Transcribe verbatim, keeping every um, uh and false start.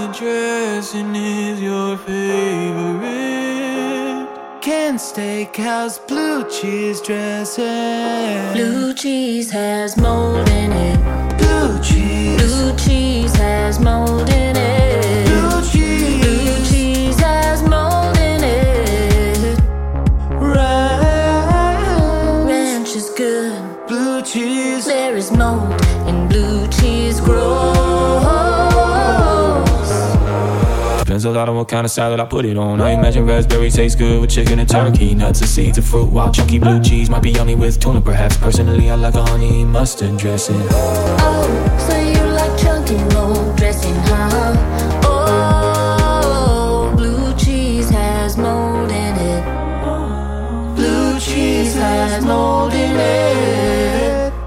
dressing is your favorite? Can steakhouse blue cheese dressing? Blue cheese has mold in it. Blue cheese. Blue cheese has mold in it. Blue cheese. Blue cheese has mold in it. Ranch is good. Blue cheese. There is mold in blue cheese grows. Depends a lot on what kind of salad I put it on. I imagine raspberry tastes good with chicken and turkey. Nuts and seeds of fruit, while chunky blue cheese might be yummy with tuna perhaps. Personally, I like a honey mustard dressing. Oh, so you like chunky mold dressing, huh? Oh, blue cheese has mold in it. Blue cheese has mold